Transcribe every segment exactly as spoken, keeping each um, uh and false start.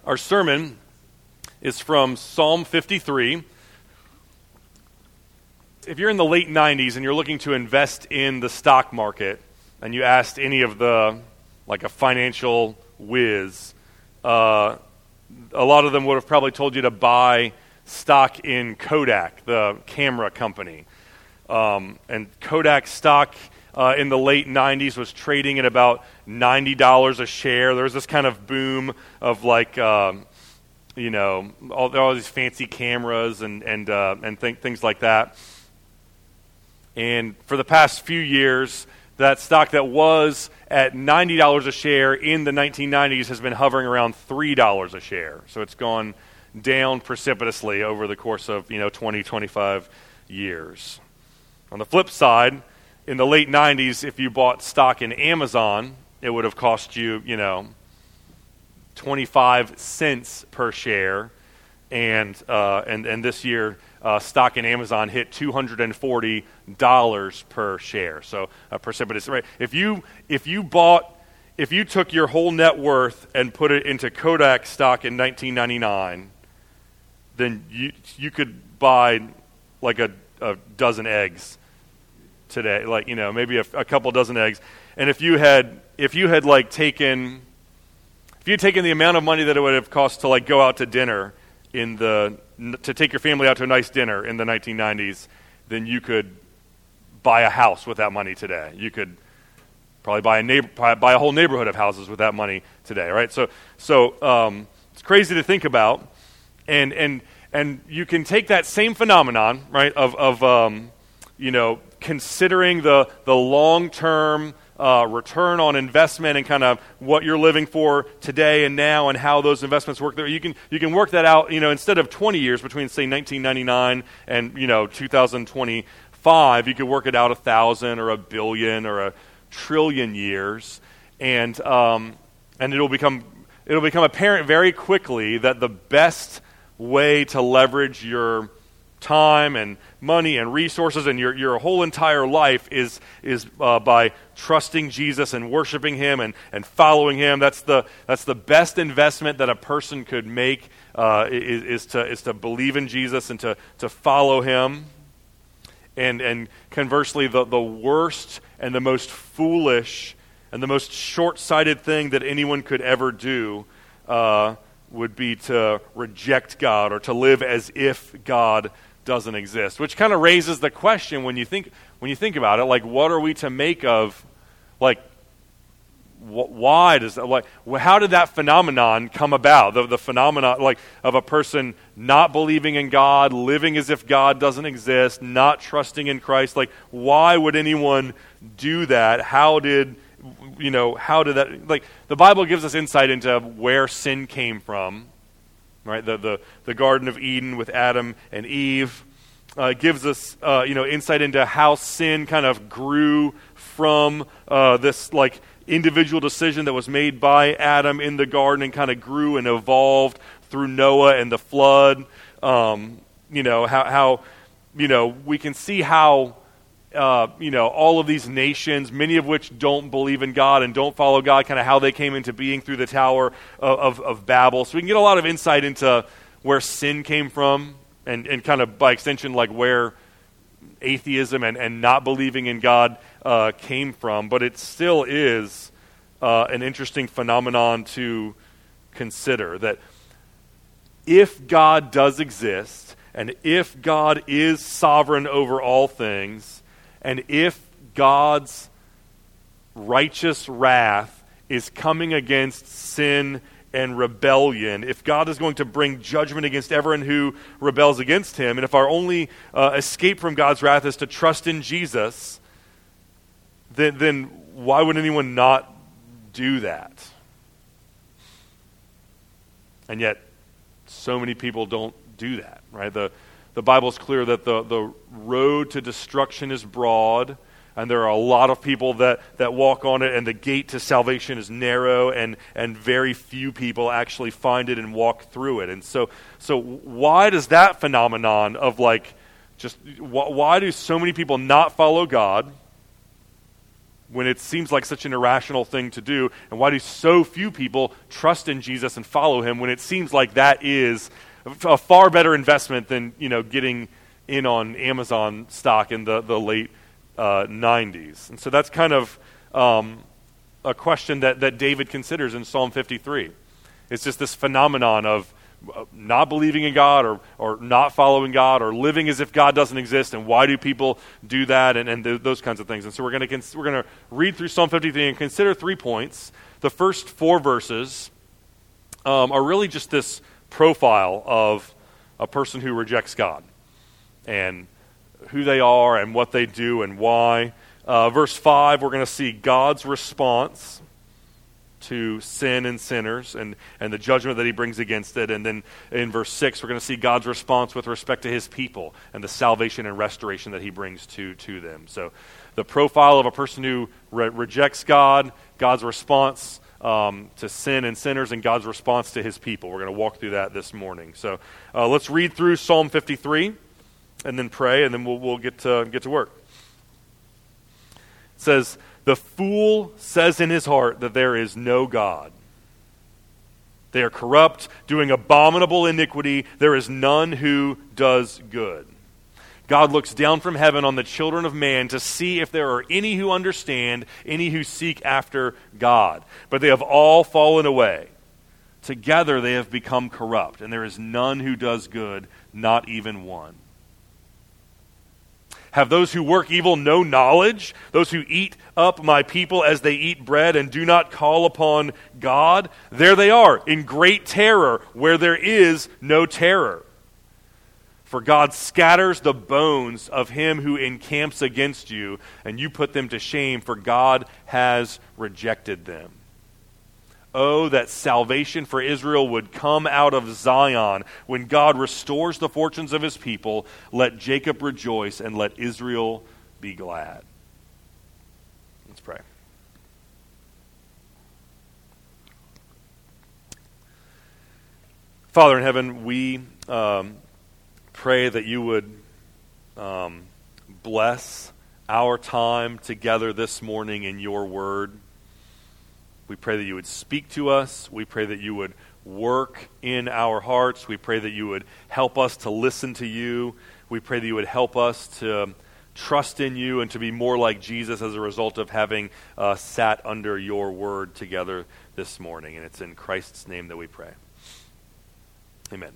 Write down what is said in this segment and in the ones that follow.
Our sermon is from Psalm fifty-three. If you're in the late nineties and you're looking to invest in the stock market, and you asked any of the, like a financial whiz, uh, a lot of them would have probably told you to buy stock in Kodak, the camera company. Um, and Kodak stock uh, in the late nineties was trading at about ninety dollars a share. There was this kind of boom of like, um, you know, all, all these fancy cameras and and uh, and th- things like that. And for the past few years, that stock that was at ninety dollars a share in the nineteen nineties has been hovering around three dollars a share. So it's gone down precipitously over the course of, you know, twenty, twenty-five years. On the flip side, in the late nineties, if you bought stock in Amazon, it would have cost you, you know, twenty-five cents per share. And uh, and and this year, uh, stock in Amazon hit two hundred forty dollars per share. So a precipitous rate. If you if you bought if you took your whole net worth and put it into Kodak stock in nineteen ninety-nine, then you you could buy like a, a dozen eggs today. Like, you know, maybe a, a couple dozen eggs. And if you had if you had like taken if you had taken the amount of money that it would have cost to like go out to dinner in the to take your family out to a nice dinner in the nineteen nineties, then you could buy a house with that money today. You could probably buy a neighbor, buy a whole neighborhood of houses with that money today, right? So, so um, it's crazy to think about, and and and you can take that same phenomenon, right, of of um, you know, considering the the long term Uh, return on investment and kind of what you're living for today and now and how those investments work there. You can you can work that out, you know, instead of twenty years between, say, nineteen ninety-nine and, you know, two thousand twenty-five, you could work it out a thousand or a billion or a trillion years, and um, and it'll become it'll become apparent very quickly that the best way to leverage your time and money and resources and your your whole entire life is is uh, by trusting Jesus and worshiping Him and, and following Him. That's the that's the best investment that a person could make uh, is, is to is to believe in Jesus and to to follow Him. And and conversely, the the worst and the most foolish and the most short-sighted thing that anyone could ever do uh, would be to reject God or to live as if God doesn't exist, which kind of raises the question when you think when you think about it, like, what are we to make of, like, wh- why does that, like, how did that phenomenon come about? The, the phenomenon, like, of a person not believing in God, living as if God doesn't exist, not trusting in Christ. Like, why would anyone do that? How did, you know, how did that, like, the Bible gives us insight into where sin came from. Right, the, the the Garden of Eden with Adam and Eve uh, gives us uh, you know insight into how sin kind of grew from uh, this like individual decision that was made by Adam in the garden and kind of grew and evolved through Noah and the flood. Um, you know how how you know we can see how. Uh, you know, all of these nations, many of which don't believe in God and don't follow God, kind of how they came into being through the Tower of, of, of Babel. So we can get a lot of insight into where sin came from and, and kind of by extension, like where atheism and, and not believing in God uh, came from. But it still is uh, an interesting phenomenon to consider that if God does exist and if God is sovereign over all things, and if God's righteous wrath is coming against sin and rebellion, if God is going to bring judgment against everyone who rebels against Him, and if our only uh, escape from God's wrath is to trust in Jesus, then, then why would anyone not do that? And yet, so many people don't do that, right? The The Bible's clear that the, the road to destruction is broad, and there are a lot of people that, that walk on it, and the gate to salvation is narrow, and, and very few people actually find it and walk through it. And so so why does that phenomenon of like, just wh- why do so many people not follow God? when it seems like such an irrational thing to do? And why do so few people trust in Jesus and follow him when it seems like that is a far better investment than, you know, getting in on Amazon stock in the, the late uh, nineties? And so that's kind of um, a question that, that David considers in Psalm fifty-three. It's just this phenomenon of not believing in God or or not following God or living as if God doesn't exist, and why do people do that, and, and th- those kinds of things. And so we're going to cons- we're going to read through Psalm fifty-three and consider three points. The first four verses um, are really just this profile of a person who rejects God and who they are and what they do and why. Uh, verse five, we're going to see God's response to sin and sinners and, and the judgment that he brings against it. And then in verse six, we're going to see God's response with respect to his people and the salvation and restoration that he brings to, to them. So the profile of a person who re- rejects God, God's response um, to sin and sinners, and God's response to his people. We're going to walk through that this morning. So uh, let's read through Psalm fifty-three and then pray, and then we'll, we'll get to, get to work. It says, "The fool says in his heart that there is no God. They are corrupt, doing abominable iniquity. There is none who does good. God looks down from heaven on the children of man to see if there are any who understand, any who seek after God. But they have all fallen away. Together they have become corrupt, and there is none who does good, not even one. Have those who work evil no knowledge? Those who eat up my people as they eat bread and do not call upon God? There they are, in great terror, where there is no terror. For God scatters the bones of him who encamps against you, and you put them to shame, for God has rejected them. Oh, that salvation for Israel would come out of Zion. When God restores the fortunes of his people, let Jacob rejoice and let Israel be glad." Let's pray. Father in heaven, we um, pray that you would um, bless our time together this morning in your word. We pray that you would speak to us. We pray that you would work in our hearts. We pray that you would help us to listen to you. We pray that you would help us to trust in you and to be more like Jesus as a result of having uh, sat under your word together this morning. And it's in Christ's name that we pray. Amen.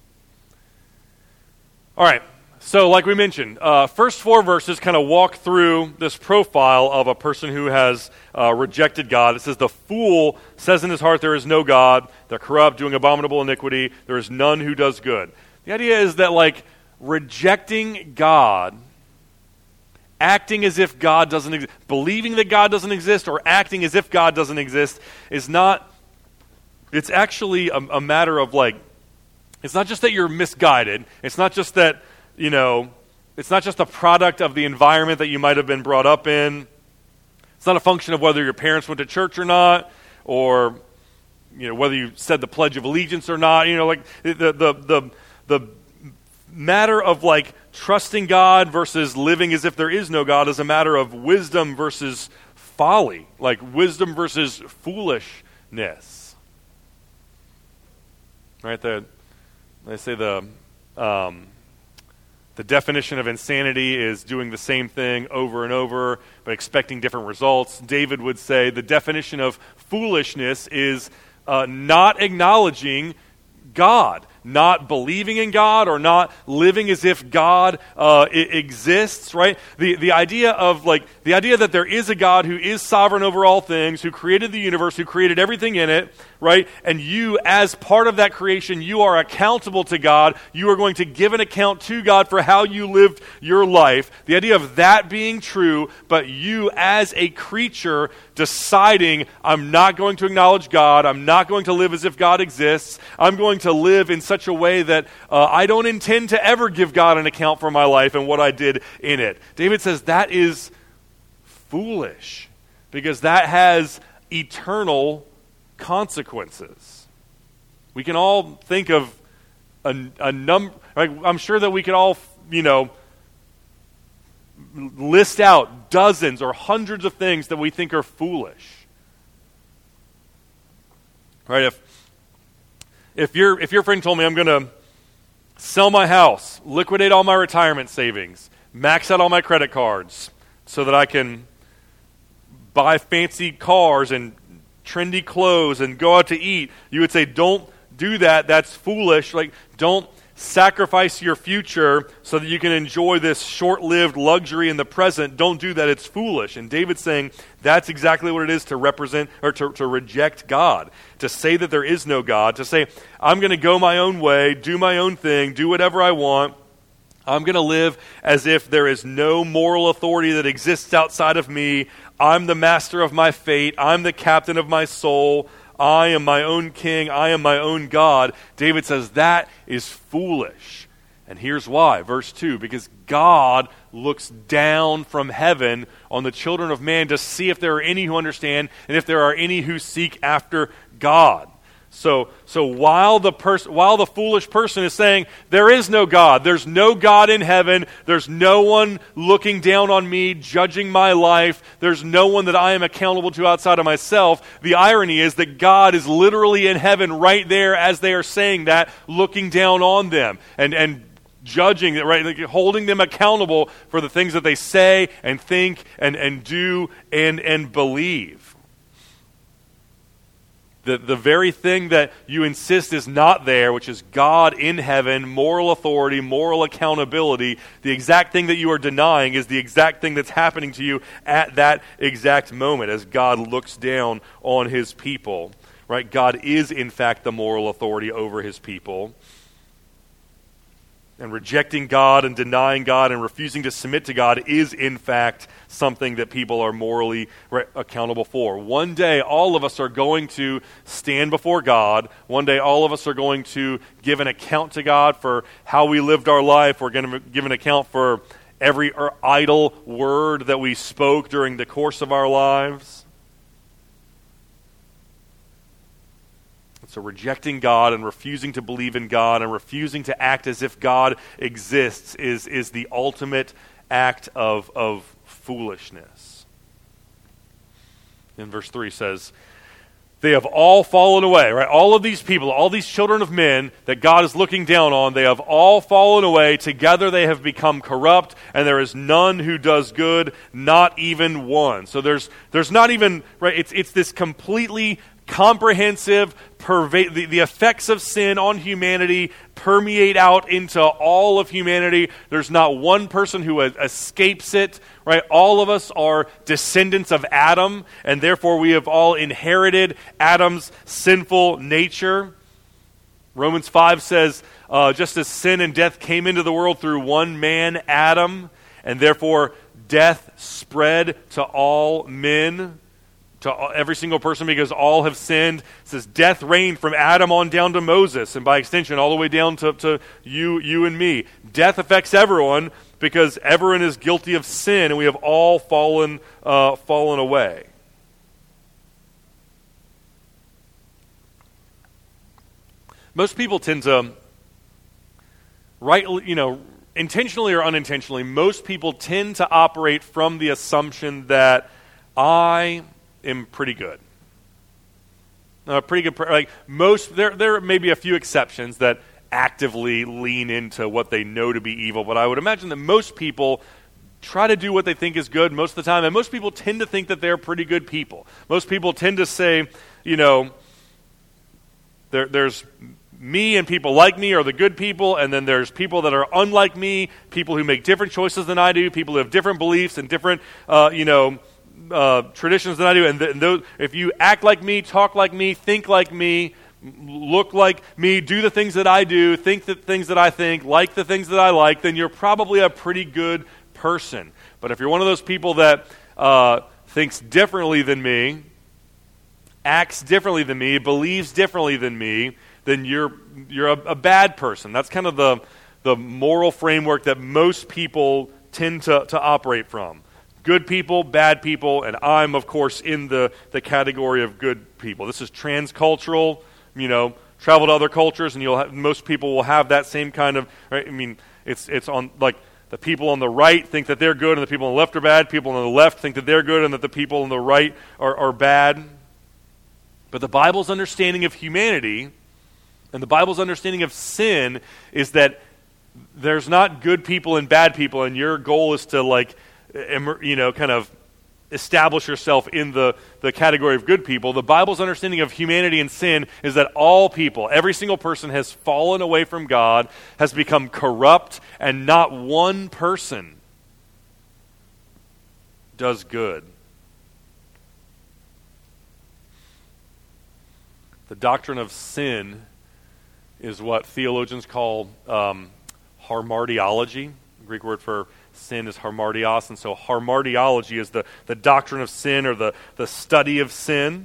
All right. So like we mentioned, uh, first four verses kind of walk through this profile of a person who has uh, rejected God. It says, "The fool says in his heart there is no God. They're corrupt, doing abominable iniquity. There is none who does good." The idea is that, like, rejecting God, acting as if God doesn't exist, believing that God doesn't exist or acting as if God doesn't exist is not, it's actually a, a matter of, like, it's not just that you're misguided. It's not just that, you know, it's not just a product of the environment that you might have been brought up in. It's not a function of whether your parents went to church or not, or, you know, whether you said the Pledge of Allegiance or not. You know, like the the the the matter of, like, trusting God versus living as if there is no God is a matter of wisdom versus folly, like wisdom versus foolishness. Right? The they say the um, The definition of insanity is doing the same thing over and over, but expecting different results. David would say the definition of foolishness is uh, not acknowledging God, not believing in God, or not living as if God uh, I- exists. Right? The the idea of like the idea that there is a God who is sovereign over all things, who created the universe, who created everything in it. Right? And you, as part of that creation, you are accountable to God. You are going to give an account to God for how you lived your life. The idea of that being true, but you as a creature deciding, I'm not going to acknowledge God. I'm not going to live as if God exists. I'm going to live in such a way that uh, I don't intend to ever give God an account for my life and what I did in it. David says that is foolish because that has eternal consequences. We can all think of a, a number, like, I'm sure that we could all, you know, list out dozens or hundreds of things that we think are foolish. Right? If if your if your friend told me I'm going to sell my house, liquidate all my retirement savings, max out all my credit cards so that I can buy fancy cars and trendy clothes and go out to eat, you would say, don't do that. That's foolish. Like, don't sacrifice your future so that you can enjoy this short-lived luxury in the present. Don't do that. It's foolish. And David's saying that's exactly what it is to represent or to, to reject God, to say that there is no God, to say, I'm going to go my own way, do my own thing, do whatever I want. I'm going to live as if there is no moral authority that exists outside of me. I'm the master of my fate. I'm the captain of my soul. I am my own king. I am my own God. David says that is foolish. And here's why. Verse two, because God looks down from heaven on the children of man to see if there are any who understand and if there are any who seek after God. So, so while the pers- while the foolish person is saying, there is no God, there's no God in heaven, there's no one looking down on me, judging my life, there's no one that I am accountable to outside of myself, the irony is that God is literally in heaven right there as they are saying that, looking down on them and, and judging, right, like holding them accountable for the things that they say and think and, and do and, and believe. The, the very thing that you insist is not there, which is God in heaven, moral authority, moral accountability, the exact thing that you are denying is the exact thing that's happening to you at that exact moment as God looks down on his people. Right? God is, in fact, the moral authority over his people. And rejecting God and denying God and refusing to submit to God is, in fact, something that people are morally re- accountable for. One day, all of us are going to stand before God. One day, all of us are going to give an account to God for how we lived our life. We're going to give an account for every idle word that we spoke during the course of our lives. So rejecting God and refusing to believe in God and refusing to act as if God exists is, is the ultimate act of, of foolishness. In verse three says, they have all fallen away, right? All of these people, all these children of men that God is looking down on, they have all fallen away. Together they have become corrupt, and there is none who does good, not even one. So there's there's not even, right, it's it's this completely comprehensive, pervade, the, the effects of sin on humanity permeate out into all of humanity. There's not one person who escapes it, right? All of us are descendants of Adam, and therefore we have all inherited Adam's sinful nature. Romans five says, uh, just as sin and death came into the world through one man, Adam, and therefore death spread to all men, to every single person, because all have sinned. It says death reigned from Adam on down to Moses, and by extension all the way down to, to you, you and me. Death affects everyone because everyone is guilty of sin, and we have all fallen, uh, fallen away. Most people tend to, right, you know, intentionally or unintentionally, most people tend to operate from the assumption that I am pretty good. Uh, pretty good. Like most, there there may be a few exceptions that actively lean into what they know to be evil, but I would imagine that most people try to do what they think is good most of the time, and most people tend to think that they're pretty good people. Most people tend to say, you know, there, there's me and people like me are the good people, and then there's people that are unlike me, people who make different choices than I do, people who have different beliefs and different, uh, you know, Uh, traditions than I do, and, th- and those, if you act like me, talk like me, think like me, look like me, do the things that I do, think the things that I think, like the things that I like, then you're probably a pretty good person. But if you're one of those people that uh, thinks differently than me, acts differently than me, believes differently than me, then you're you're a, a bad person. That's kind of the the moral framework that most people tend to, to operate from. Good people, bad people, and I'm, of course, in the, the category of good people. This is transcultural, you know, travel to other cultures, and you'll have, most people will have that same kind of, right? I mean, it's it's on, like, the people on the right think that they're good and the people on the left are bad. People on the left think that they're good and that the people on the right are, are bad. But the Bible's understanding of humanity and the Bible's understanding of sin is that there's not good people and bad people, and your goal is to, like, you know, kind of establish yourself in the, the category of good people. The Bible's understanding of humanity and sin is that all people, every single person has fallen away from God, has become corrupt, and not one person does good. The doctrine of sin is what theologians call um, hamartiology. The Greek word for sin is hamartios, and so hamartiology is the, the doctrine of sin, or the, the study of sin.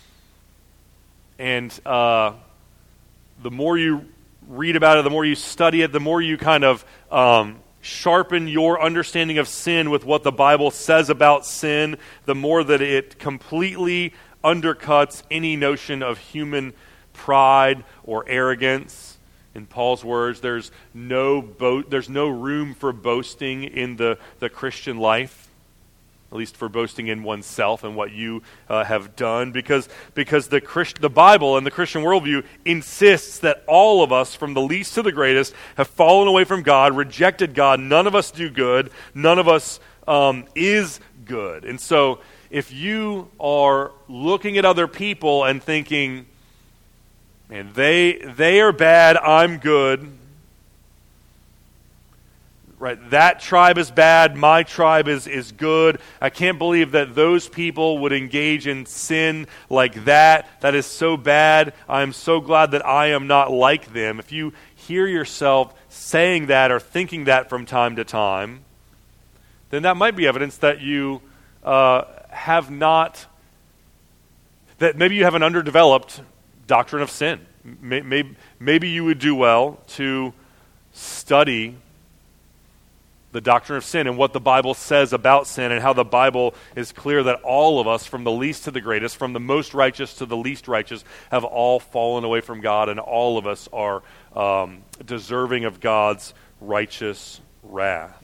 And uh, the more you read about it, the more you study it, the more you kind of um, sharpen your understanding of sin with what the Bible says about sin, the more that it completely undercuts any notion of human pride or arrogance. In Paul's words, there's no bo- there's no room for boasting in the, the Christian life, at least for boasting in oneself and what you uh, have done, because because the Christ- the Bible and the Christian worldview insists that all of us, from the least to the greatest, have fallen away from God, rejected God. None of us do good. None of us um, is good. And so if you are looking at other people and thinking, and they they are bad, I'm good. Right, that tribe is bad, my tribe is, is good. I can't believe that those people would engage in sin like that. That is so bad. I'm so glad that I am not like them. If you hear yourself saying that or thinking that from time to time, then that might be evidence that you uh, have not, that maybe you have an underdeveloped doctrine of sin. Maybe, maybe you would do well to study the doctrine of sin and what the Bible says about sin, and how the Bible is clear that all of us, from the least to the greatest, from the most righteous to the least righteous, have all fallen away from God, and all of us are um, deserving of God's righteous wrath.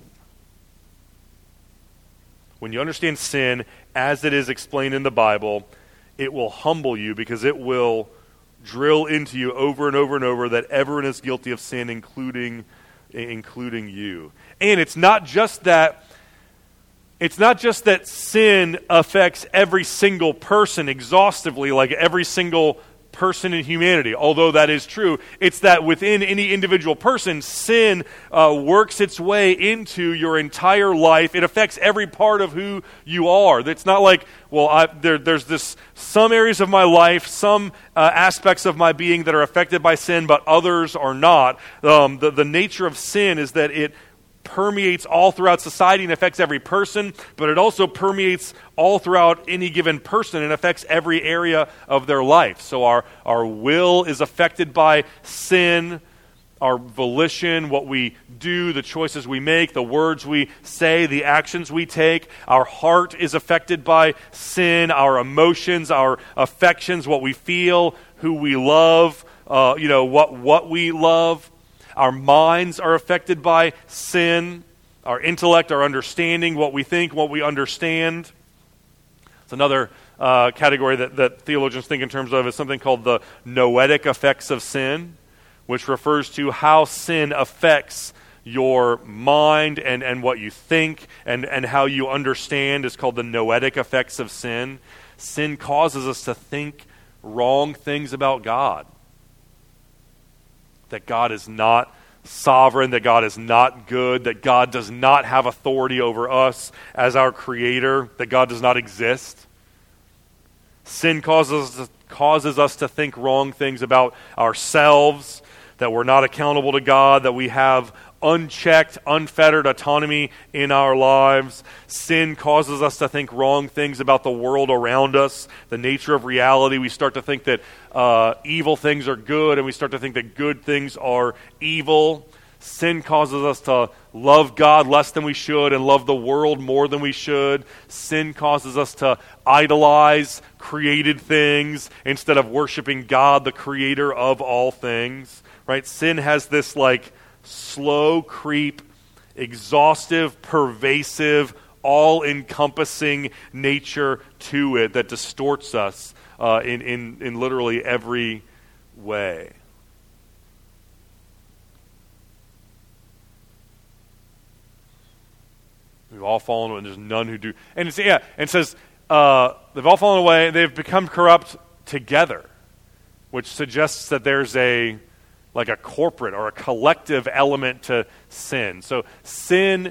When you understand sin as it is explained in the Bible, it will humble you, because it will drill into you over and over and over that everyone is guilty of sin, including including you. And it's not just that it's not just that sin affects every single person exhaustively, like every single person in humanity, although that is true. It's that within any individual person, sin uh, works its way into your entire life. It affects every part of who you are. It's not like, well, I, there, there's this some areas of my life, some uh, aspects of my being that are affected by sin, but others are not. Um, the, the nature of sin is that it permeates all throughout society and affects every person, but it also permeates all throughout any given person and affects every area of their life. So our, our will is affected by sin, our volition, what we do, the choices we make, the words we say, the actions we take. Our heart is affected by sin, our emotions, our affections, what we feel, who we love, uh, you know, what what we love. Our minds are affected by sin. Our intellect, our understanding, what we think, what we understand. It's another uh, category that, that theologians think in terms of is something called the noetic effects of sin, which refers to how sin affects your mind and, and what you think and, and how you understand. Is called the noetic effects of sin. Sin causes us to think wrong things about God. That God is not sovereign, that God is not good, that God does not have authority over us as our creator, that God does not exist. Sin causes, causes us to think wrong things about ourselves, that we're not accountable to God, that we have unchecked, unfettered autonomy in our lives. Sin causes us to think wrong things about the world around us, the nature of reality. We start to think that uh, evil things are good, and we start to think that good things are evil. Sin causes us to love God less than we should and love the world more than we should. Sin causes us to idolize created things instead of worshiping God, the creator of all things. Right? Sin has this like slow creep exhaustive, pervasive, all-encompassing nature to it that distorts us uh, in, in, in literally every way. We've all fallen away, and there's none who do. And it's, yeah, and it says, uh, they've all fallen away, and they've become corrupt together, which suggests that there's a, like a corporate or a collective element to sin. So sin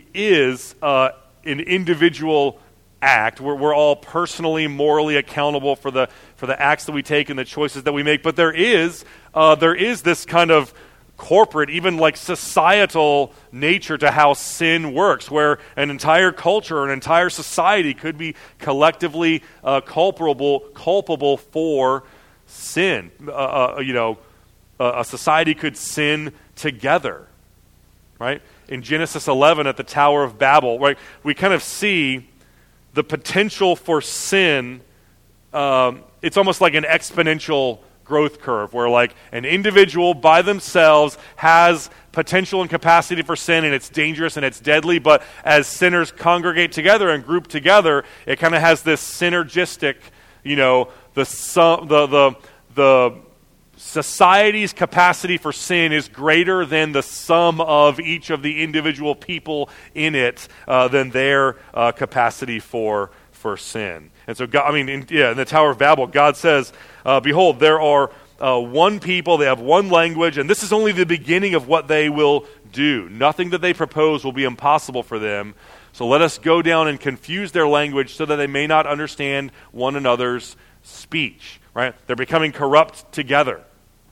is uh, an individual act. We're, we're all personally, morally accountable for the for the acts that we take and the choices that we make. But there is uh, there is this kind of corporate, even like societal nature to how sin works, where an entire culture, an entire society could be collectively uh, culpable culpable for sin. Uh, uh, you know, uh, a society could sin together, right? In Genesis eleven at the Tower of Babel, right, we kind of see the potential for sin. Um, it's almost like an exponential growth curve where like an individual by themselves has potential and capacity for sin, and it's dangerous and it's deadly, but as sinners congregate together and group together, it kind of has this synergistic, you know, the sum, the the the society's capacity for sin is greater than the sum of each of the individual people in it, uh, than their uh, capacity for for sin. And so, God, I mean, in, yeah, in the Tower of Babel, God says, uh, behold, there are uh, one people, they have one language, and this is only the beginning of what they will do. Nothing that they propose will be impossible for them. So let us go down and confuse their language so that they may not understand one another's speech. Right? They're becoming corrupt together.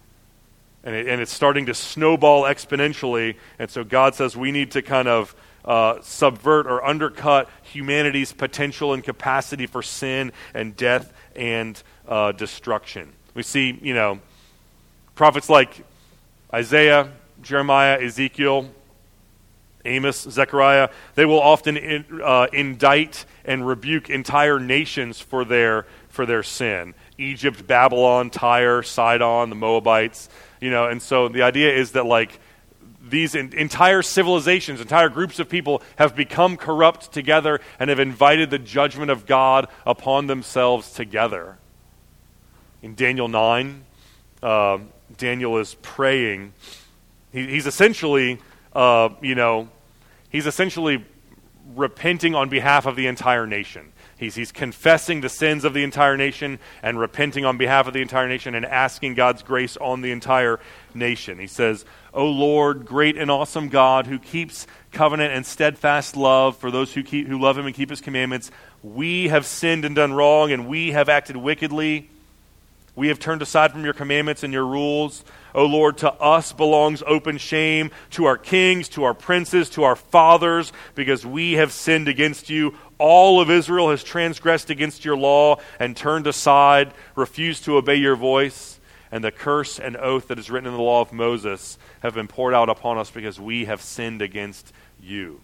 And, it, and it's starting to snowball exponentially. And so God says we need to kind of uh, subvert or undercut humanity's potential and capacity for sin and death and uh, destruction. We see, you know, prophets like Isaiah, Jeremiah, Ezekiel, Amos, Zechariah, they will often in, uh, indict and rebuke entire nations for their for their sin. Egypt, Babylon, Tyre, Sidon, the Moabites, you know, and so the idea is that like these in, entire civilizations, entire groups of people have become corrupt together and have invited the judgment of God upon themselves together. In Daniel nine, uh, Daniel is praying. He, he's essentially, uh, you know, he's essentially repenting on behalf of the entire nation. He's, he's confessing the sins of the entire nation and repenting on behalf of the entire nation and asking God's grace on the entire nation. He says, O Lord, great and awesome God, who keeps covenant and steadfast love for those who keep who love him and keep his commandments, we have sinned and done wrong, and we have acted wickedly. We have turned aside from your commandments and your rules. O Lord, to us belongs open shame, to our kings, to our princes, to our fathers, because we have sinned against you. All of Israel has transgressed against your law and turned aside, refused to obey your voice. And the curse and oath that is written in the law of Moses have been poured out upon us because we have sinned against you.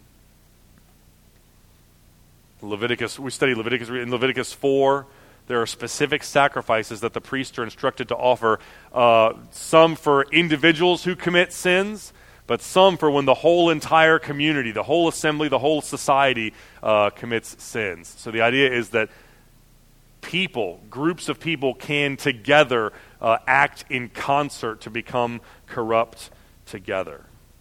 Leviticus, we study Leviticus, in Leviticus four, there are specific sacrifices that the priests are instructed to offer, uh, some for individuals who commit sins, but some for when the whole entire community, the whole assembly, the whole society uh, commits sins. So the idea is that people, groups of people can together uh, act in concert to become corrupt together.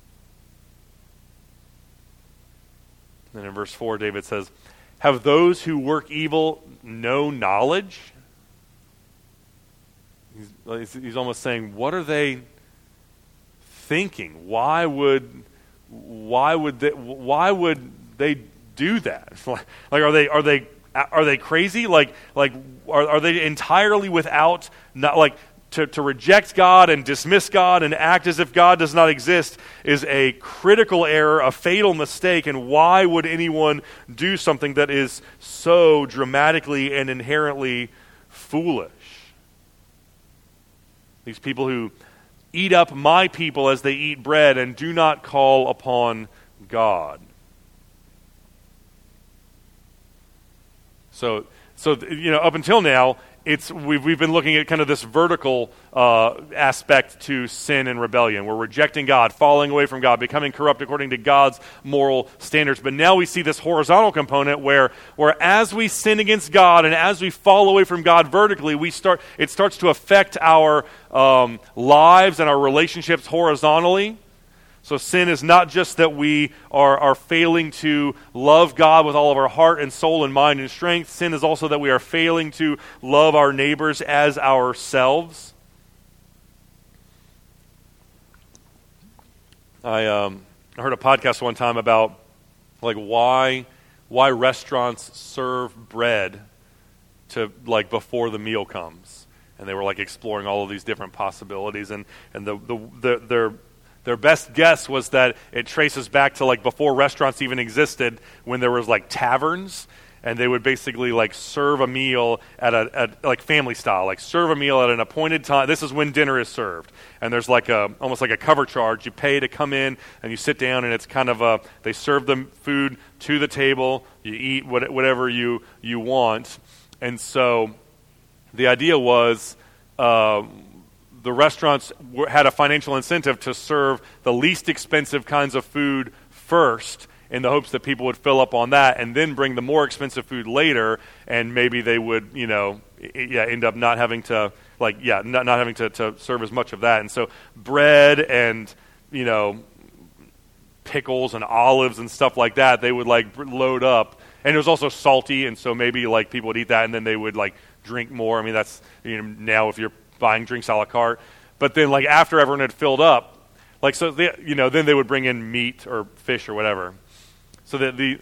Then in verse four, David says, have those who work evil no knowledge? He's, he's almost saying, what are they thinking? Why would why would they why would they do that? Like, are they are they are they crazy? Like like are, are they entirely without not like to, to reject God and dismiss God and act as if God does not exist is a critical error, a fatal mistake, and why would anyone do something that is so dramatically and inherently foolish? These people who eat up my people as they eat bread and do not call upon God. So, so you know, up until now, it's we've we've been looking at kind of this vertical uh, aspect to sin and rebellion. We're rejecting God, falling away from God, becoming corrupt according to God's moral standards. But now we see this horizontal component where, where as we sin against God and as we fall away from God vertically, we start it starts to affect our um, lives and our relationships horizontally. So sin is not just that we are, are failing to love God with all of our heart and soul and mind and strength. Sin is also that we are failing to love our neighbors as ourselves. I um, heard a podcast one time about like why why restaurants serve bread to like before the meal comes, and they were like exploring all of these different possibilities, and and the the, the their Their best guess was that it traces back to like before restaurants even existed, when there was like taverns, and they would basically like serve a meal at a at, like family style, like serve a meal at an appointed time. This is when dinner is served, and there's like a almost like a cover charge. You pay to come in, and you sit down, and it's kind of a they serve the food to the table. You eat what, whatever you you want, and so the idea was. Uh, The restaurants were, had a financial incentive to serve the least expensive kinds of food first in the hopes that people would fill up on that and then bring the more expensive food later, and maybe they would, you know, yeah, end up not having to, like, yeah, not, not having to, to serve as much of that. And so bread and, you know, pickles and olives and stuff like that, they would, like, load up. And it was also salty, and so maybe, like, people would eat that and then they would, like, drink more. I mean, that's, you know, now if you're buying drinks a la carte, but then like after everyone had filled up, like so, they, you know, then they would bring in meat or fish or whatever. So that the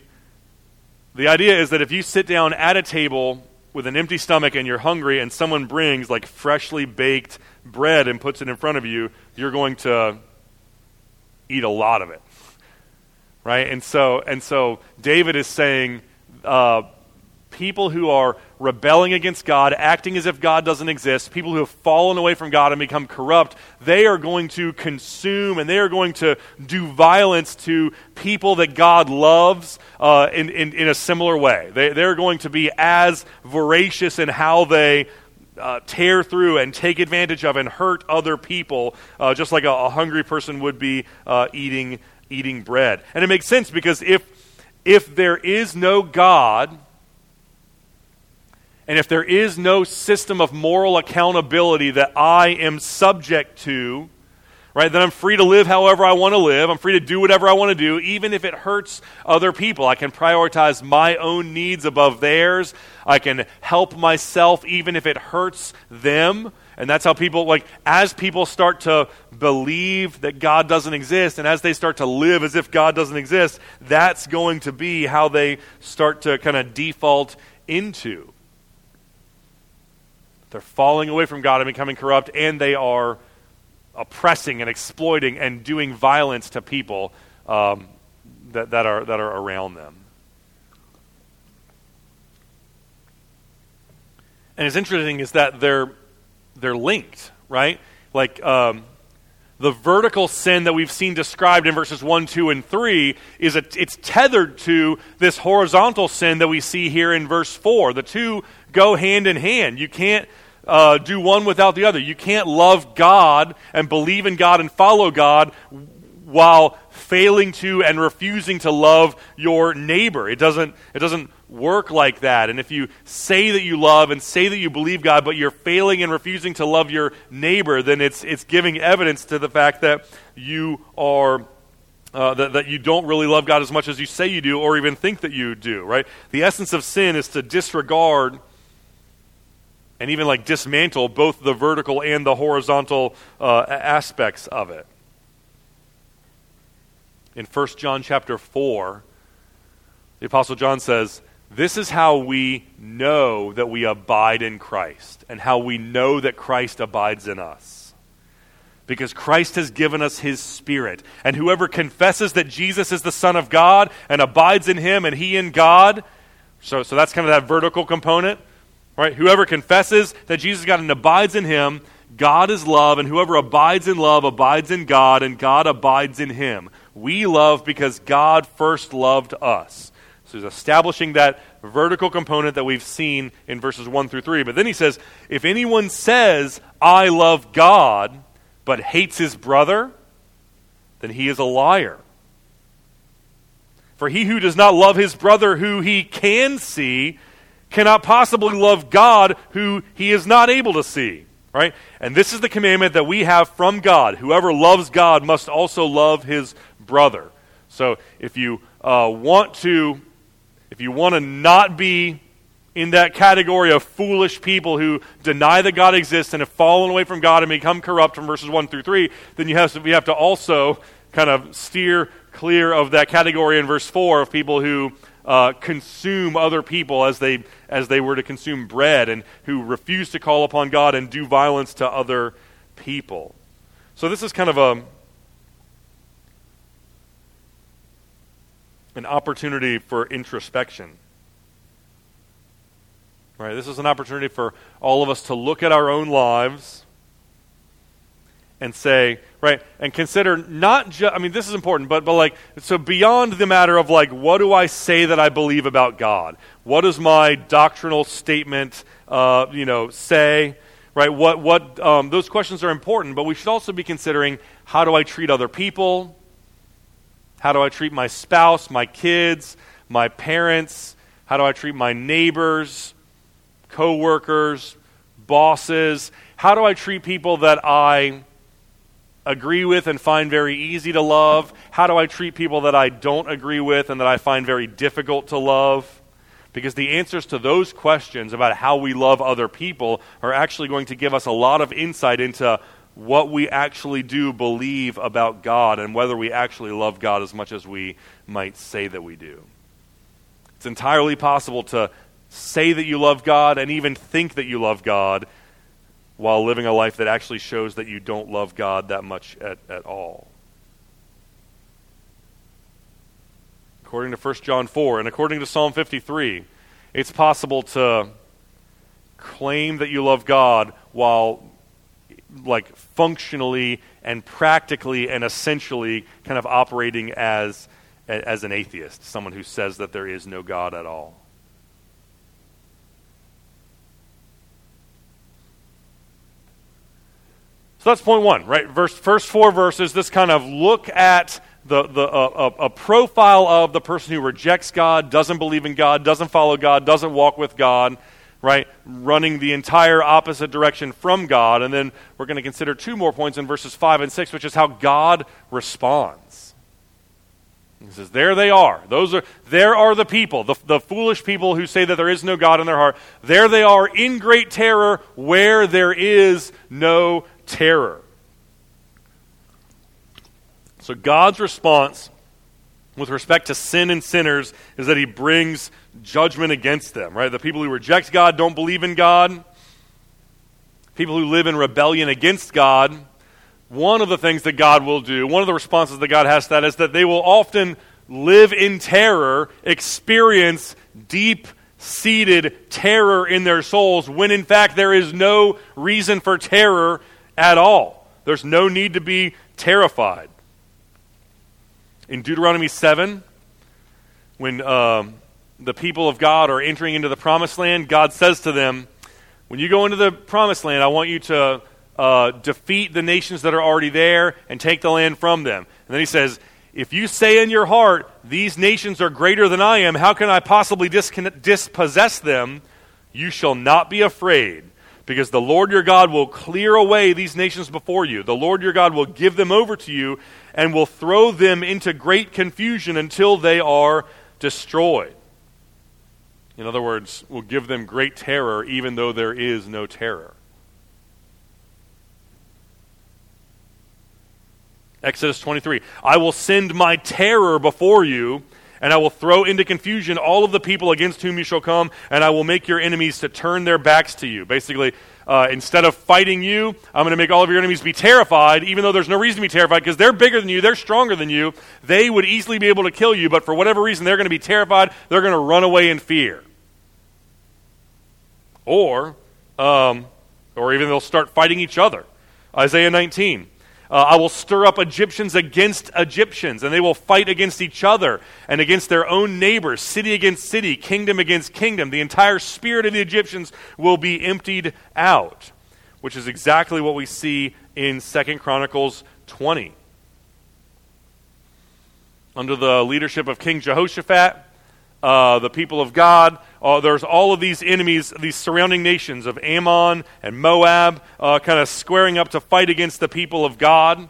the idea is that if you sit down at a table with an empty stomach and you're hungry, and someone brings like freshly baked bread and puts it in front of you, you're going to eat a lot of it, right? And so and so David is saying. Uh, People who are rebelling against God, acting as if God doesn't exist, people who have fallen away from God and become corrupt, they are going to consume and they are going to do violence to people that God loves uh, in, in, in a similar way. They, they're going to be as voracious in how they uh, tear through and take advantage of and hurt other people, uh, just like a, a hungry person would be uh, eating, eating bread. And it makes sense because if if there is no God, and if there is no system of moral accountability that I am subject to, right, then I'm free to live however I want to live. I'm free to do whatever I want to do, even if it hurts other people. I can prioritize my own needs above theirs. I can help myself even if it hurts them. And that's how people, like, as people start to believe that God doesn't exist, and as they start to live as if God doesn't exist, that's going to be how they start to kind of default into. They're falling away from God and becoming corrupt, and they are oppressing and exploiting and doing violence to people um, that, that are that are around them. And it's interesting is that they're they're linked, right? Like um, the vertical sin that we've seen described in verses one, two, and three is a, it's tethered to this horizontal sin that we see here in verse four. The two go hand in hand. You can't uh, do one without the other. You can't love God and believe in God and follow God while failing to and refusing to love your neighbor. It doesn't it doesn't work like that. And if you say that you love and say that you believe God, but you're failing and refusing to love your neighbor, then it's it's giving evidence to the fact that you are uh, that, that you don't really love God as much as you say you do, or even think that you do, right? The essence of sin is to disregard and even like dismantle both the vertical and the horizontal uh, aspects of it. In First John chapter four, the Apostle John says, this is how we know that we abide in Christ, and how we know that Christ abides in us. Because Christ has given us his Spirit. And whoever confesses that Jesus is the Son of God and abides in him and he in God, so, so that's kind of that vertical component, right? Whoever confesses that Jesus is God and abides in him, God is love, and whoever abides in love abides in God, and God abides in him. We love because God first loved us. So he's establishing that vertical component that we've seen in verses one through three. But then he says, if anyone says, I love God, but hates his brother, then he is a liar. For he who does not love his brother who he can see cannot possibly love God who he is not able to see. Right? And this is the commandment that we have from God. Whoever loves God must also love his brother. So if you uh, want to, if you want to not be in that category of foolish people who deny that God exists and have fallen away from God and become corrupt from verses one through three, then you have to, we have to also kind of steer clear of that category in verse four of people who uh, consume other people as they as they were to consume bread, and who refuse to call upon God and do violence to other people. So this is kind of a an opportunity for introspection. Right? This is an opportunity for all of us to look at our own lives and say, right, and consider not just, I mean, this is important, but but like, so beyond the matter of like, what do I say that I believe about God? What does my doctrinal statement, uh, you know, say? Right? What what um, those questions are important, but we should also be considering, how do I treat other people? How do I treat my spouse, my kids, my parents? How do I treat my neighbors, co-workers, bosses? How do I treat people that I agree with and find very easy to love? How do I treat people that I don't agree with and that I find very difficult to love? Because the answers to those questions about how we love other people are actually going to give us a lot of insight into what we actually do believe about God and whether we actually love God as much as we might say that we do. It's entirely possible to say that you love God and even think that you love God while living a life that actually shows that you don't love God that much at, at all. According to First John four and according to Psalm fifty-three, it's possible to claim that you love God while like functionally and practically and essentially kind of operating as as an atheist, someone who says that there is no God at all. So that's point one, right? Verse, first four verses, this kind of look at the, the uh, a, a profile of the person who rejects God, doesn't believe in God, doesn't follow God, doesn't walk with God, right? Running the entire opposite direction from God. And then we're going to consider two more points in verses five and six, which is how God responds. He says, there they are. Those are there are the people, the, the foolish people who say that there is no God in their heart. There they are in great terror where there is no terror. So God's response with respect to sin and sinners is that he brings judgment against them, right? The people who reject God, don't believe in God, people who live in rebellion against God. One of the things that God will do, one of the responses that God has to that is that they will often live in terror, experience deep-seated terror in their souls, when in fact there is no reason for terror at all. There's no need to be terrified. In Deuteronomy seven, when um, the people of God are entering into the promised land, God says to them, when you go into the promised land, I want you to uh, defeat the nations that are already there and take the land from them. And then he says, if you say in your heart, these nations are greater than I am, how can I possibly discon- dispossess them? You shall not be afraid, because the Lord your God will clear away these nations before you. The Lord your God will give them over to you and will throw them into great confusion until they are destroyed. In other words, will give them great terror even though there is no terror. Exodus twenty-three, I will send my terror before you, and I will throw into confusion all of the people against whom you shall come, and I will make your enemies to turn their backs to you. Basically, uh, instead of fighting you, I'm going to make all of your enemies be terrified, even though there's no reason to be terrified, because they're bigger than you, they're stronger than you. They would easily be able to kill you, but for whatever reason, they're going to be terrified. They're going to run away in fear. Or, um, or even they'll start fighting each other. Isaiah nineteen. Uh, I will stir up Egyptians against Egyptians, and they will fight against each other and against their own neighbors, city against city, kingdom against kingdom. The entire spirit of the Egyptians will be emptied out, which is exactly what we see in Second Chronicles twenty. Under the leadership of King Jehoshaphat, uh, the people of God, uh, there's all of these enemies, these surrounding nations of Ammon and Moab, uh, kind of squaring up to fight against the people of God.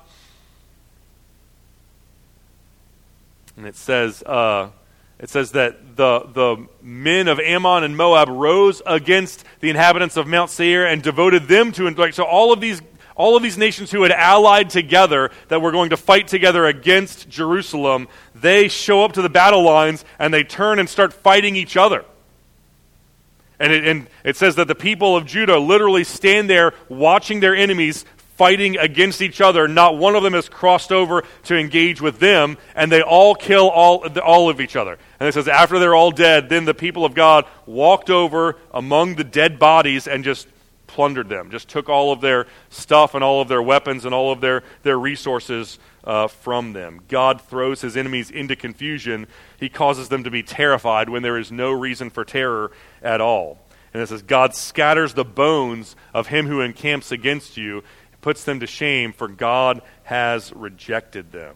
And it says, uh, it says that the the men of Ammon and Moab rose against the inhabitants of Mount Seir and devoted them to, like, so all of these all of these nations who had allied together that were going to fight together against Jerusalem, they show up to the battle lines and they turn and start fighting each other. And it, and it says that the people of Judah literally stand there watching their enemies fighting against each other. Not one of them has crossed over to engage with them, and they all kill all, all of each other. And it says after they're all dead, then the people of God walked over among the dead bodies and just plundered them, just took all of their stuff and all of their weapons and all of their, their resources uh, from them. God throws his enemies into confusion. He causes them to be terrified when there is no reason for terror at all. And it says, God scatters the bones of him who encamps against you, puts them to shame, for God has rejected them.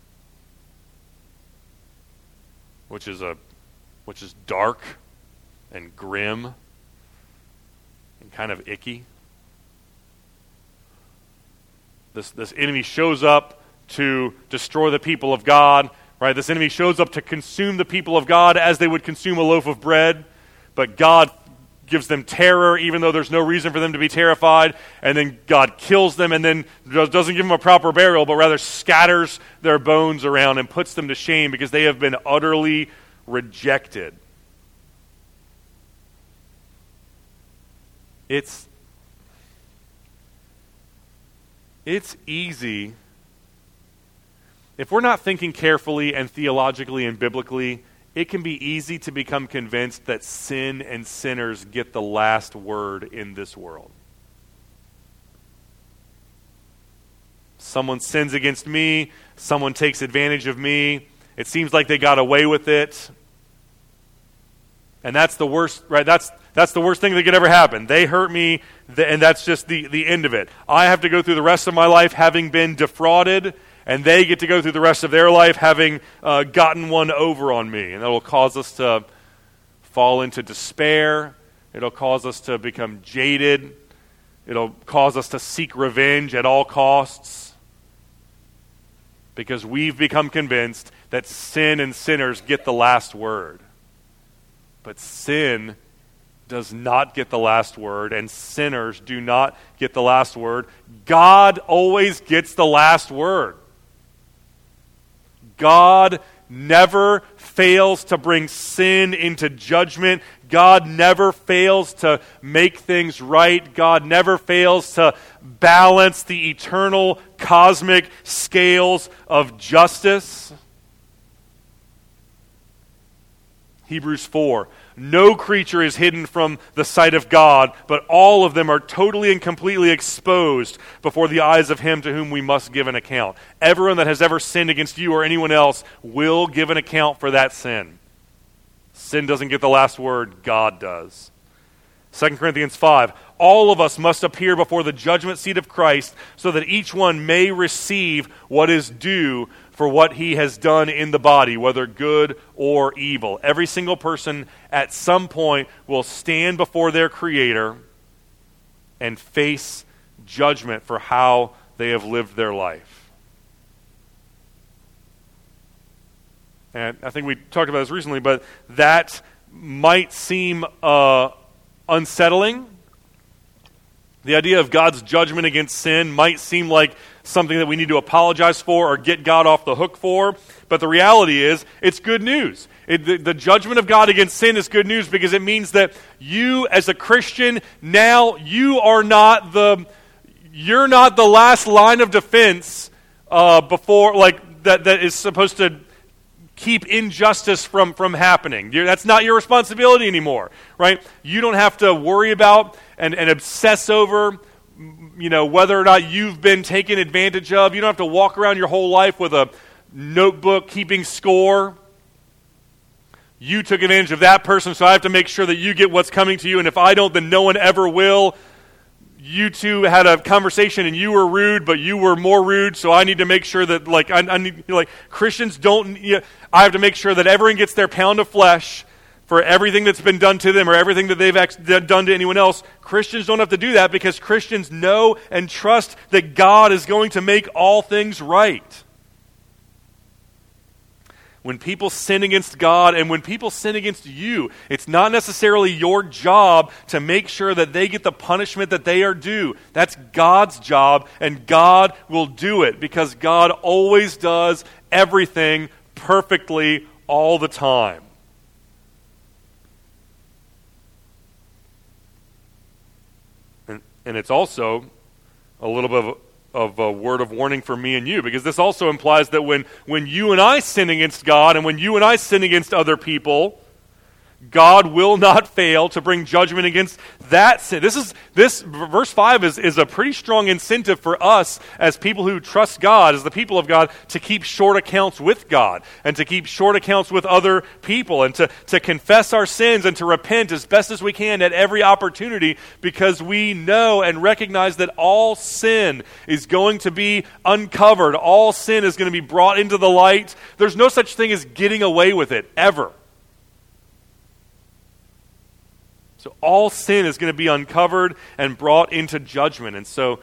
Which is a, which is dark and grim and kind of icky. This this enemy shows up to destroy the people of God, right? This enemy shows up to consume the people of God as they would consume a loaf of bread, but God gives them terror even though there's no reason for them to be terrified, and then God kills them and then doesn't give them a proper burial, but rather scatters their bones around and puts them to shame because they have been utterly rejected. It's it's easy, if we're not thinking carefully and theologically and biblically, it can be easy to become convinced that sin and sinners get the last word in this world. Someone sins against me, someone takes advantage of me, it seems like they got away with it. And that's the worst, right? That's that's the worst thing that could ever happen. They hurt me, and that's just the, the end of it. I have to go through the rest of my life having been defrauded, and they get to go through the rest of their life having uh, gotten one over on me. And that will cause us to fall into despair. It'll cause us to become jaded. It'll cause us to seek revenge at all costs. Because we've become convinced that sin and sinners get the last word. But sin does not get the last word, and sinners do not get the last word. God always gets the last word. God never fails to bring sin into judgment. God never fails to make things right. God never fails to balance the eternal cosmic scales of justice. Hebrews four. No creature is hidden from the sight of God, but all of them are totally and completely exposed before the eyes of him to whom we must give an account. Everyone that has ever sinned against you or anyone else will give an account for that sin. Sin doesn't get the last word, God does. Second Corinthians five, all of us must appear before the judgment seat of Christ so that each one may receive what is due for what he has done in the body, whether good or evil. Every single person at some point will stand before their Creator and face judgment for how they have lived their life. And I think we talked about this recently, but that might seem uh, unsettling. The idea of God's judgment against sin might seem like something that we need to apologize for or get God off the hook for. But the reality is, it's good news. It, the, the judgment of God against sin is good news because it means that you, as a Christian, now you are not the you're not the last line of defense uh, before, like that that is supposed to keep injustice from, from happening. You're, that's not your responsibility anymore, right? You don't have to worry about and, and obsess over you know, whether or not you've been taken advantage of. You don't have to walk around your whole life with a notebook keeping score. You took advantage of that person, so I have to make sure that you get what's coming to you, and if I don't, then no one ever will. You two had a conversation and you were rude, but you were more rude, so I need to make sure that, like, I, I need, you know, like, Christians don't, you know, I have to make sure that everyone gets their pound of flesh for everything that's been done to them or everything that they've ex- done to anyone else. Christians don't have to do that because Christians know and trust that God is going to make all things right. When people sin against God and when people sin against you, it's not necessarily your job to make sure that they get the punishment that they are due. That's God's job, and God will do it because God always does everything perfectly all the time. And, and it's also a little bit of of a word of warning for me and you, because this also implies that when, when you and I sin against God and when you and I sin against other people, God will not fail to bring judgment against that sin. This is this verse five is, is a pretty strong incentive for us as people who trust God, as the people of God, to keep short accounts with God and to keep short accounts with other people and to, to confess our sins and to repent as best as we can at every opportunity, because we know and recognize that all sin is going to be uncovered. All sin is going to be brought into the light. There's no such thing as getting away with it, ever. So all sin is going to be uncovered and brought into judgment. And so,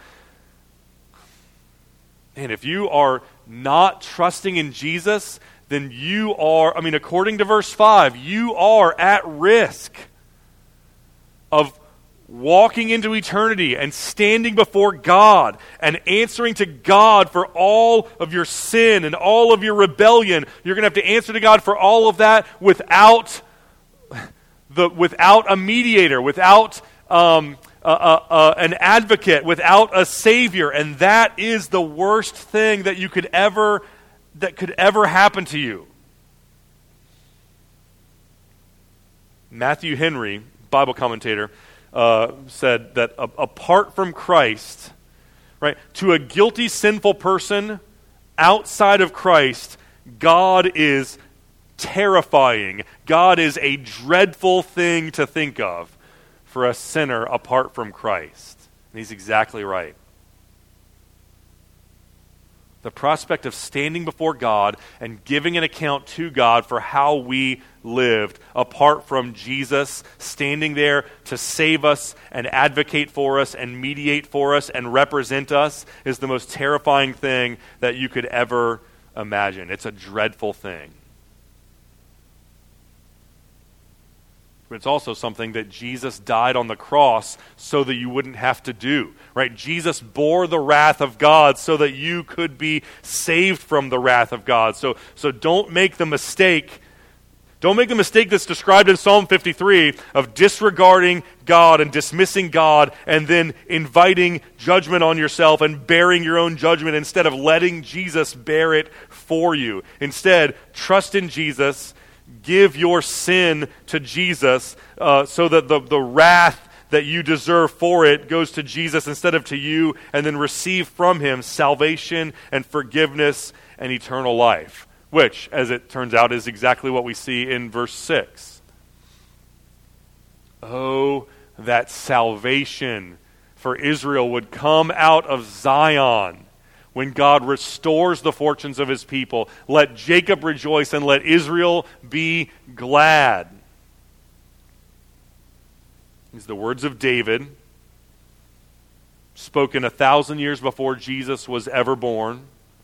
and if you are not trusting in Jesus, then you are, I mean, according to verse five, you are at risk of walking into eternity and standing before God and answering to God for all of your sin and all of your rebellion. You're going to have to answer to God for all of that without The, without a mediator, without um, uh, uh, uh, an advocate, without a savior, and that is the worst thing that you could ever that could ever happen to you. Matthew Henry, Bible commentator, uh, said that a, apart from Christ, right, to a guilty, sinful person outside of Christ, God is terrifying. God is a dreadful thing to think of for a sinner apart from Christ. And he's exactly right. The prospect of standing before God and giving an account to God for how we lived apart from Jesus standing there to save us and advocate for us and mediate for us and represent us is the most terrifying thing that you could ever imagine. It's a dreadful thing. But it's also something that Jesus died on the cross so that you wouldn't have to do, right? Jesus bore the wrath of God so that you could be saved from the wrath of God. So, so don't make the mistake, don't make the mistake that's described in Psalm fifty-three of disregarding God and dismissing God and then inviting judgment on yourself and bearing your own judgment instead of letting Jesus bear it for you. Instead, trust in Jesus. Give your sin to Jesus uh, so that the, the wrath that you deserve for it goes to Jesus instead of to you, and then receive from him salvation and forgiveness and eternal life, which, as it turns out, is exactly what we see in verse six. Oh, that salvation for Israel would come out of Zion. When God restores the fortunes of his people, let Jacob rejoice and let Israel be glad. These are the words of David, spoken a thousand years before Jesus was ever born,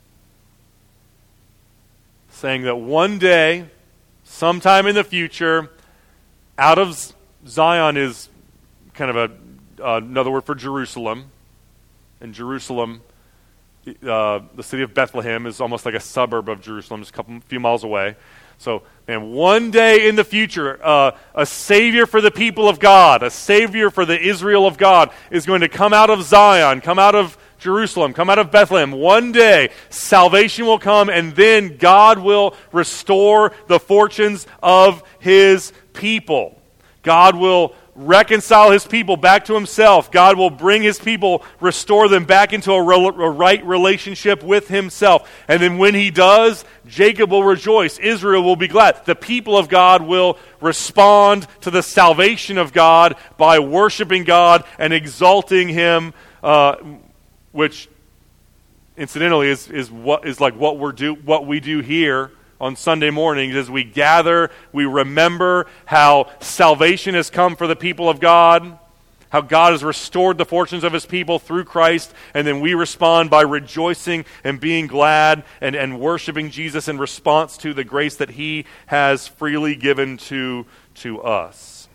saying that one day, sometime in the future, out of Zion is kind of a, uh, another word for Jerusalem, and Jerusalem, Uh, the city of Bethlehem is almost like a suburb of Jerusalem, just a couple, few miles away. So, man, one day in the future, uh, a Savior for the people of God, a Savior for the Israel of God is going to come out of Zion, come out of Jerusalem, come out of Bethlehem. One day, salvation will come, and then God will restore the fortunes of his people. God will reconcile his people back to himself. God will bring his people, restore them back into a, re- a right relationship with himself. And then when he does, Jacob will rejoice. Israel will be glad. The people of God will respond to the salvation of God by worshiping God and exalting him, uh, which incidentally is, is what is like what we're do what we do here on Sunday mornings. As we gather, we remember how salvation has come for the people of God, how God has restored the fortunes of his people through Christ, and then we respond by rejoicing and being glad and, and worshiping Jesus in response to the grace that he has freely given to, to us.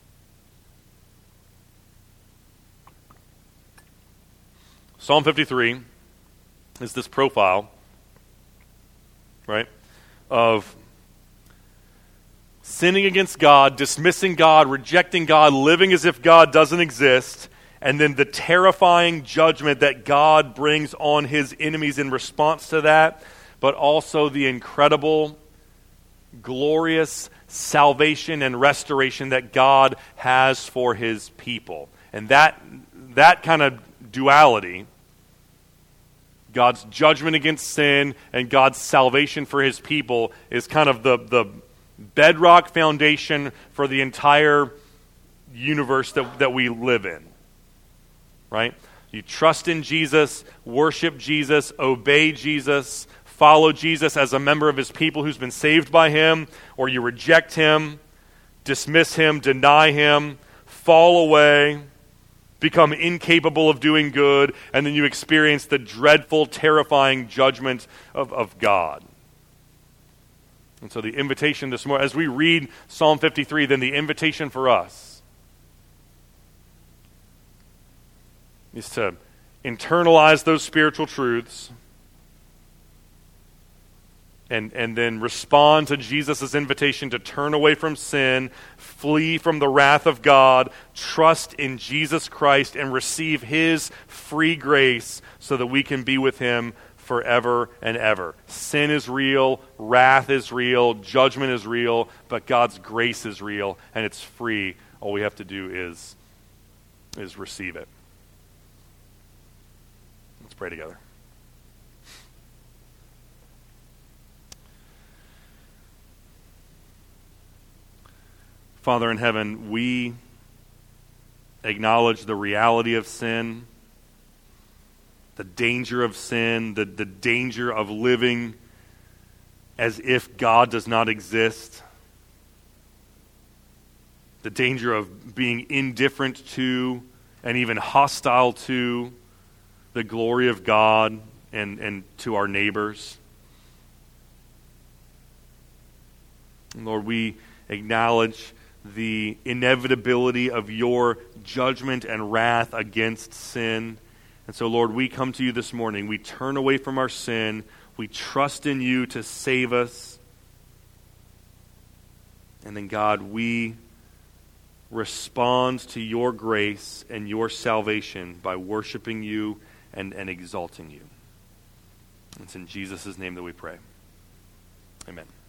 Psalm fifty-three is this profile, right, of sinning against God, dismissing God, rejecting God, living as if God doesn't exist, and then the terrifying judgment that God brings on his enemies in response to that, but also the incredible, glorious salvation and restoration that God has for his people. And that that kind of duality, God's judgment against sin and God's salvation for his people, is kind of the, the bedrock foundation for the entire universe that, that we live in. Right? You trust in Jesus, worship Jesus, obey Jesus, follow Jesus as a member of his people who's been saved by him, or you reject him, dismiss him, deny him, fall away, become incapable of doing good, and then you experience the dreadful, terrifying judgment of, of God. And so the invitation this morning, as we read Psalm fifty-three, then the invitation for us is to internalize those spiritual truths and, and then respond to Jesus' invitation to turn away from sin, flee from the wrath of God, trust in Jesus Christ, and receive his free grace so that we can be with him forever and ever. Sin is real, wrath is real, judgment is real, but God's grace is real, and it's free. All we have to do is, is receive it. Let's pray together. Father in heaven, we acknowledge the reality of sin, the danger of sin, the, the danger of living as if God does not exist, the danger of being indifferent to and even hostile to the glory of God and, and to our neighbors. Lord, we acknowledge the inevitability of your judgment and wrath against sin. And so, Lord, we come to you this morning. We turn away from our sin. We trust in you to save us. And then, God, we respond to your grace and your salvation by worshiping you and, and exalting you. It's in Jesus' name that we pray. Amen.